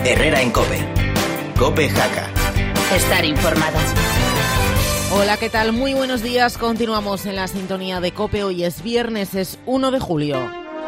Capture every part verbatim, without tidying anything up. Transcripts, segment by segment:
Herrera en COPE. COPE Jaca. Estar informado. Hola, ¿qué tal? Muy buenos días. Continuamos en la sintonía de COPE. Hoy es viernes, es uno de julio.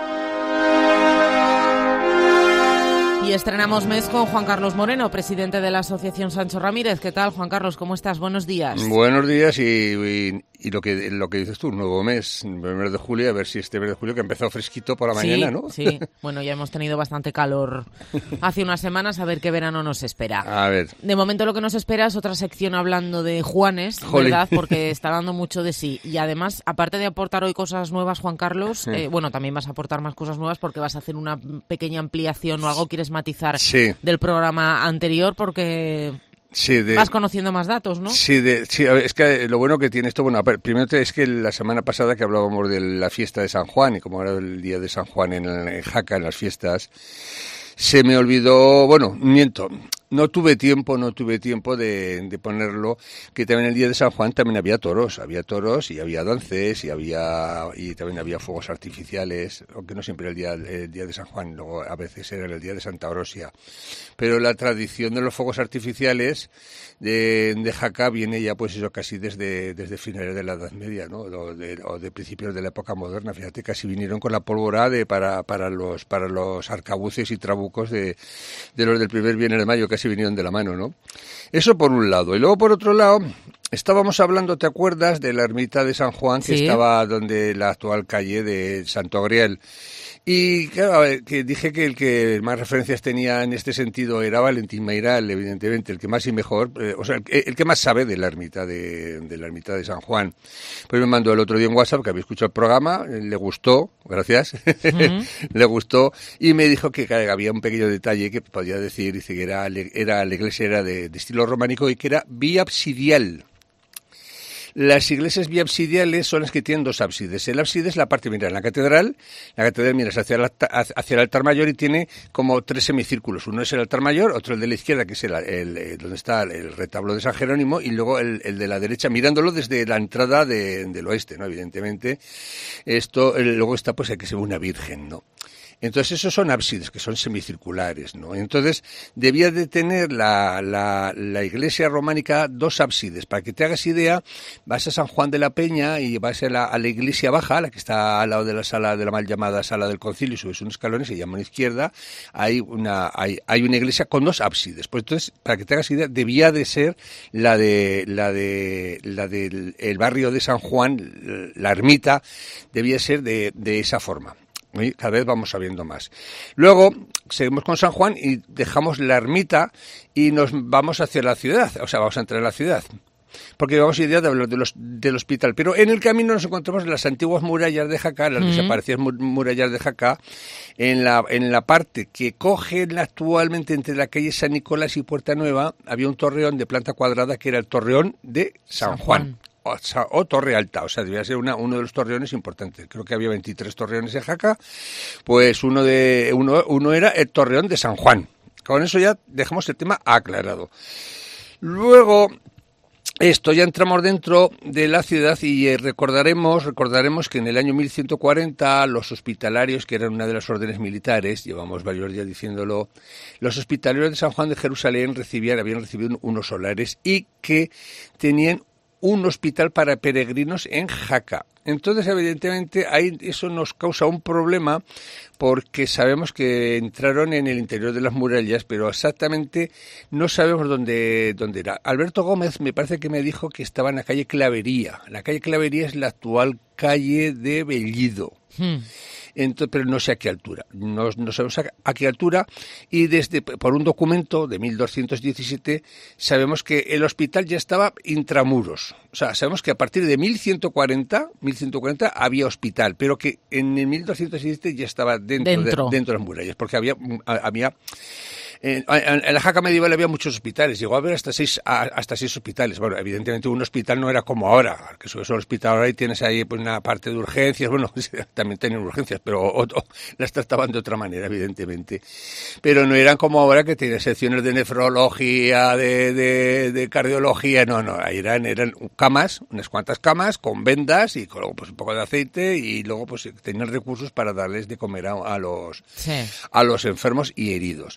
Y estrenamos mes con Juan Carlos Moreno, presidente de la Asociación Sancho Ramírez. ¿Qué tal, Juan Carlos? ¿Cómo estás? Buenos días. Buenos días y, y, y lo que lo que dices tú, nuevo mes, primer de julio, a ver si este mes de julio que empezó fresquito por la sí, mañana, ¿no? Sí, bueno, ya hemos tenido bastante calor hace unas semanas, a ver qué verano nos espera. A ver. De momento lo que nos espera es otra sección hablando de Juanes, Jolín. ¿verdad? Porque está dando mucho de sí. Y además, aparte de aportar hoy cosas nuevas, Juan Carlos, sí. eh, bueno, también vas a aportar más cosas nuevas porque vas a hacer una pequeña ampliación o algo, quieres matizar sí. del programa anterior porque... Sí, de, vas conociendo más datos, ¿no? Sí, de, sí, es que lo bueno que tiene esto, bueno, primero es que la semana pasada que hablábamos de la fiesta de San Juan y como era el día de San Juan en, en Jaca, en las fiestas, se me olvidó, bueno, miento, no tuve tiempo, no tuve tiempo de, de ponerlo, que también el día de San Juan también había toros, había toros y había dances y había y también había fuegos artificiales, aunque no siempre el día el día de San Juan, luego a veces era el día de Santa Orosia. Pero la tradición de los fuegos artificiales de, de Jaca viene ya pues eso casi desde desde finales de la Edad Media, ¿no? O de, o de principios de la época moderna, fíjate, casi vinieron con la pólvora de para para los para los arcabuces y trabucos de de los del primer viernes de mayo, que se vinieron de la mano, ¿no? Eso por un lado. Y luego por otro lado, estábamos hablando, ¿te acuerdas?, de la ermita de San Juan, que sí. estaba donde la actual calle de Santo Agriel. Y claro, a ver, que dije que el que más referencias tenía en este sentido era Valentín Meiral, evidentemente, el que más y mejor, eh, o sea, el, el que más sabe de la ermita de, de la ermita de San Juan. Pues me mandó el otro día en WhatsApp que había escuchado el programa, le gustó, gracias, uh-huh. le gustó, y me dijo que claro, había un pequeño detalle que podía decir, dice que era, era la iglesia era de, de estilo románico y que era biabsidial. Las iglesias biabsidiales son las que tienen dos ábsides. El ábside es la parte, mira, en la catedral, la catedral miras hacia el, hacia el altar mayor y tiene como tres semicírculos. Uno es el altar mayor, otro el de la izquierda, que es el, el, el donde está el retablo de San Jerónimo, y luego el, el de la derecha, mirándolo desde la entrada de, del oeste, ¿no? Evidentemente, esto, el, luego está, pues, hay que se ve una virgen, ¿no? Entonces esos son ábsides, que son semicirculares, ¿no? Entonces debía de tener la, la, la iglesia románica dos ábsides. Para que te hagas idea, vas a San Juan de la Peña y vas a la, a la iglesia baja, la que está al lado de la sala, de la mal llamada sala del concilio, y subes unos escalones, se llama a la izquierda, hay una, hay, hay una iglesia con dos ábsides. Pues entonces, para que te hagas idea, debía de ser la de, la de, la del el barrio de San Juan, la ermita, debía ser de, de esa forma. Y cada vez vamos sabiendo más. Luego seguimos con San Juan y dejamos la ermita y nos vamos hacia la ciudad, o sea, vamos a entrar en la ciudad, porque vamos a ir de los, de los, del hospital. Pero en el camino nos encontramos las antiguas murallas de Jaca, las uh-huh. desaparecidas murallas de Jaca, en la, en la parte que cogen actualmente entre la calle San Nicolás y Puerta Nueva, había un torreón de planta cuadrada que era el torreón de San, San Juan. Juan. O, o Torre Alta, o sea, debía ser una, uno de los torreones importantes. Creo que había veintitrés torreones en Jaca, pues uno de uno, uno era el torreón de San Juan. Con eso ya dejamos el tema aclarado. Luego, esto ya entramos dentro de la ciudad y eh, recordaremos, recordaremos que en el año mil ciento cuarenta los hospitalarios, que eran una de las órdenes militares, llevamos varios días diciéndolo, los hospitalarios de San Juan de Jerusalén recibían, habían recibido unos solares y que tenían un hospital para peregrinos en Jaca. Entonces, evidentemente, ahí eso nos causa un problema porque sabemos que entraron en el interior de las murallas, pero exactamente no sabemos dónde, dónde era. Alberto Gómez me parece que me dijo que estaba en la calle Clavería. La calle Clavería es la actual calle de Bellido. Hmm. Entonces, pero no sé a qué altura, no, no sabemos a, a qué altura, y desde por un documento de mil doscientos diecisiete sabemos que el hospital ya estaba intramuros. O sea, sabemos que a partir de mil ciento cuarenta había hospital, pero que en el mil doscientos diecisiete ya estaba dentro, dentro. De, dentro de las murallas, porque había... había En, en la Jaca medieval había muchos hospitales, llegó a haber hasta seis hasta seis hospitales. Bueno, evidentemente un hospital no era como ahora, que eso es un hospital ahora y tienes ahí pues una parte de urgencias, bueno, también tenían urgencias, pero otro, las trataban de otra manera, evidentemente. Pero no eran como ahora que tienes secciones de nefrología, de, de, de cardiología, no, no, ahí eran, eran camas, unas cuantas camas con vendas y luego pues un poco de aceite y luego pues tenían recursos para darles de comer a, a los sí. a los enfermos y heridos.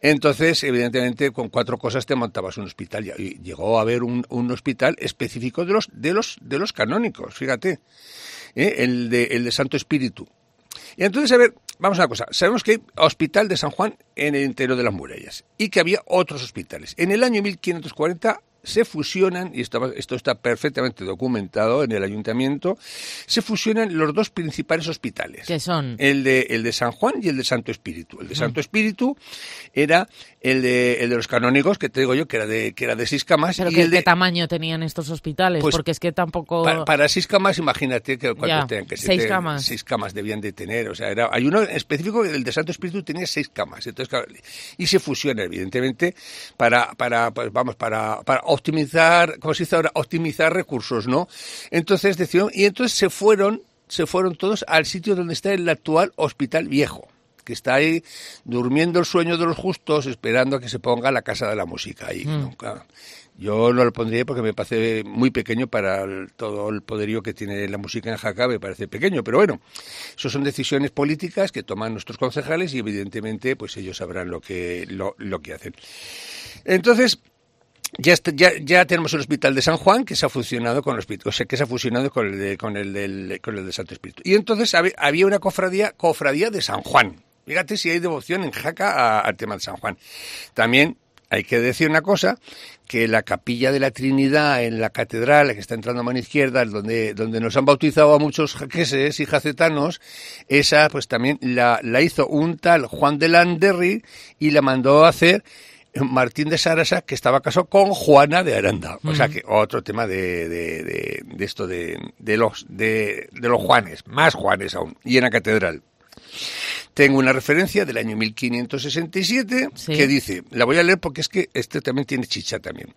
Entonces, evidentemente, con cuatro cosas te montabas un hospital. Y llegó a haber un, un hospital específico de los, de los, de los canónicos, fíjate, ¿eh? el, de, el de Santo Espíritu. Y entonces, a ver, vamos a una cosa. Sabemos que hay Hospital de San Juan en el interior de las murallas y que había otros hospitales. En el año mil quinientos cuarenta se fusionan, y esto, esto está perfectamente documentado en el ayuntamiento, se fusionan los dos principales hospitales. ¿Qué son? El de, el de San Juan y el de Santo Espíritu. El de Santo Espíritu era el de, el de los canónigos, que te digo yo, que era de, que era de seis camas. ¿Pero y qué, el de, qué tamaño tenían estos hospitales? Pues, porque es que tampoco... Para, para seis camas, imagínate que cuánto tenían que ser. Seis camas. Seis camas debían de tener. O sea, era, hay uno específico, el de Santo Espíritu tenía seis camas. Entonces, claro, y se fusiona, evidentemente, para, para, pues, vamos, para, para optimizar, como se dice ahora, optimizar recursos, ¿no? Entonces decidieron, y entonces se fueron, se fueron todos al sitio donde está el actual Hospital Viejo, que está ahí durmiendo el sueño de los justos, esperando a que se ponga la Casa de la Música ahí. Mm. Nunca. Yo no lo pondría porque me parece muy pequeño para el, todo el poderío que tiene la música en Jaca, me parece pequeño, pero bueno, eso son decisiones políticas que toman nuestros concejales y evidentemente pues ellos sabrán lo que, lo, lo que hacen. Entonces, Ya, está, ya ya tenemos el Hospital de San Juan que se ha fusionado con el hospital, o sea, que se ha fusionado con el de, con el del, con el de Santo Espíritu. Y entonces había una cofradía, cofradía de San Juan. Fíjate si hay devoción en Jaca al tema de San Juan. También hay que decir una cosa, que la capilla de la Trinidad en la catedral, que está entrando a mano izquierda, donde, donde nos han bautizado a muchos jaqueses y jacetanos, esa pues también la, la hizo un tal Juan de Landerri y la mandó a hacer Martín de Sarasa, que estaba casado con Juana de Aranda. O sea que otro tema de, de, de, de esto de, de los de, de los Juanes, más Juanes aún, y en la catedral. Tengo una referencia del año mil quinientos sesenta y siete, sí, que dice, la voy a leer porque es que este también tiene chicha también.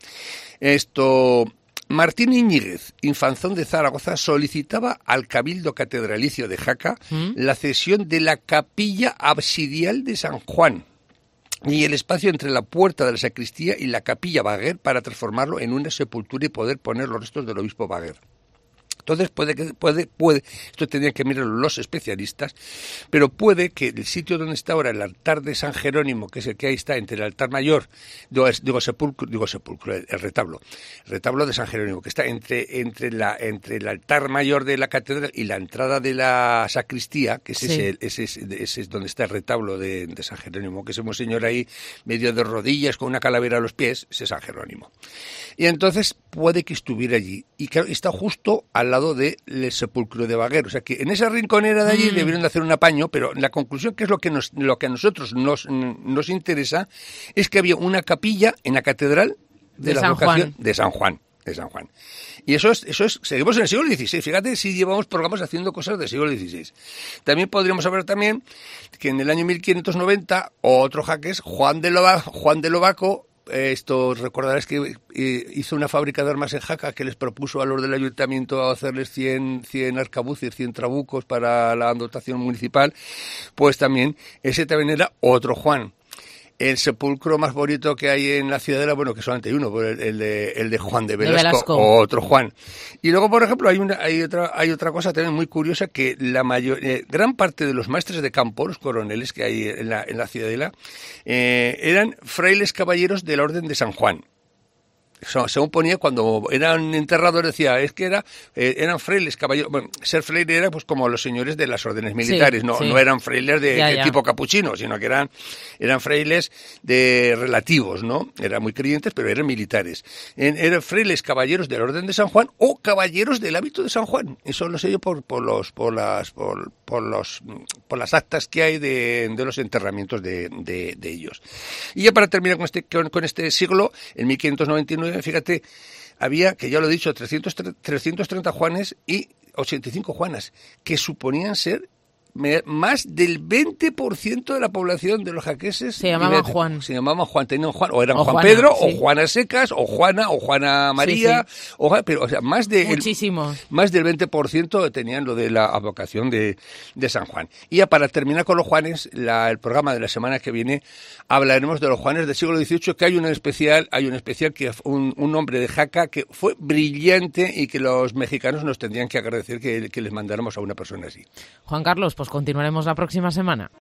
Esto, Martín Iñiguez, infanzón de Zaragoza, solicitaba al Cabildo Catedralicio de Jaca ¿Mm? la cesión de la capilla absidial de San Juan y el espacio entre la puerta de la sacristía y la capilla Baguer para transformarlo en una sepultura y poder poner los restos del obispo Baguer. Entonces puede que puede puede esto tendrían que mirarlo los especialistas, pero puede que el sitio donde está ahora el altar de San Jerónimo, que es el que ahí está entre el altar mayor, digo, digo sepulcro, digo sepulcro, el, el retablo, el retablo de San Jerónimo, que está entre entre la entre el altar mayor de la catedral y la entrada de la sacristía, que ese, sí, es, el, ese, es, ese es donde está el retablo de, de San Jerónimo, que es un señor ahí medio de rodillas con una calavera a los pies, ese es San Jerónimo. Y entonces puede que estuviera allí, y claro, está justo al lado del sepulcro de Baguer, o sea que en esa rinconera de allí mm. debieron de hacer un apaño, pero la conclusión, que es lo que nos, lo que a nosotros nos, nos interesa, es que había una capilla en la catedral de, de la San vocación Juan. de San Juan, de San Juan. Y eso es, eso es, seguimos en el siglo dieciséis, fíjate si llevamos programas haciendo cosas del siglo dieciséis. También podríamos saber también que en el año mil quinientos noventa, otro jaques, Juan de Loba, Juan de Lobaco, esto recordarás que hizo una fábrica de armas en Jaca que les propuso a los del ayuntamiento hacerles cien, cien arcabuces, cien trabucos para la dotación municipal, pues también, ese también era otro Juan. El sepulcro más bonito que hay en la Ciudadela, bueno, que solamente hay uno, el, el, de, el de Juan de Velasco, de Velasco, o otro Juan. Y luego, por ejemplo, hay una, hay otra, hay otra cosa también muy curiosa, que la mayor, eh, gran parte de los maestres de campo, los coroneles que hay en la, en la Ciudadela, eh, eran frailes caballeros de la Orden de San Juan. Según ponía, cuando eran enterrados, decía, es que era, eh, eran frailes, caballeros. Bueno, ser fraile era pues como los señores de las órdenes militares, sí, no, sí. no eran frailes de, ya, de ya. tipo capuchino, sino que eran, eran frailes de relativos, ¿no? Eran muy creyentes, pero eran militares. En, eran frailes caballeros de la Orden de San Juan o caballeros del hábito de San Juan. Eso lo sé yo por, por los, por las, por, por los, por las actas que hay de, de los enterramientos de, de, de ellos. Y ya para terminar con este, con, con este siglo, en mil quinientos noventa y nueve, fíjate, había, que ya lo he dicho, trescientos treinta Juanes y ochenta y cinco Juanas, que suponían ser más del veinte por ciento de la población de los jaqueses. Se llamaban Juan. Se llamaban Juan, tenían Juan, o eran o Juan Juana, Pedro, sí. o Juana Secas, o Juana, o Juana María, sí, sí. O, pero, o sea, más de... Muchísimos. El, más del veinte por ciento tenían lo de la advocación de, de San Juan. Y ya para terminar con los Juanes, la, el programa de la semana que viene, hablaremos de los Juanes del siglo dieciocho, que hay un especial, hay un especial que un, un hombre de Jaca que fue brillante y que los mexicanos nos tendrían que agradecer que, que les mandáramos a una persona así. Juan Carlos, pues continuaremos la próxima semana.